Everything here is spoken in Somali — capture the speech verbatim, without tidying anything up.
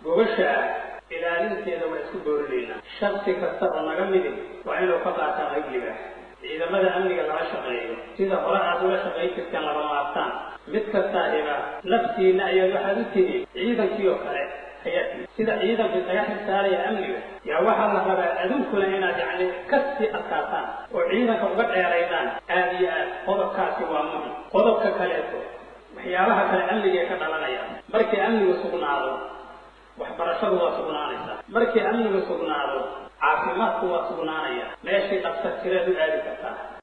gobasha ilaalinteeda waa isku dooranayna shakhsi kasta oo naga mid waa inuu ka qaataa qaybiga ciidamada amniga laga shaqeeyo sida hore aad ula shaqeyn jirtaan laba maabtaan mid kasta ila naftiina ayaa waxaad u tiri ciidankii oo kale ayaa sida ciidanka laga xisaaraya amniga yaa waxaa la rabaa aduunkuna inaad yacni kasii adkaataan oo ciidanka uga dheeraydaan aad iyo aad qodobkaasi waa muhim qodobka kaleeto waxyaabaha kale amniga ka dhalanaya markii amnigu sugnaado waxbarashadu waa sugnaanaysaa markii amnigu sugnaado caafimaadku waa sugnaanaya meeshii dhaqtar tireed u aadi kartaa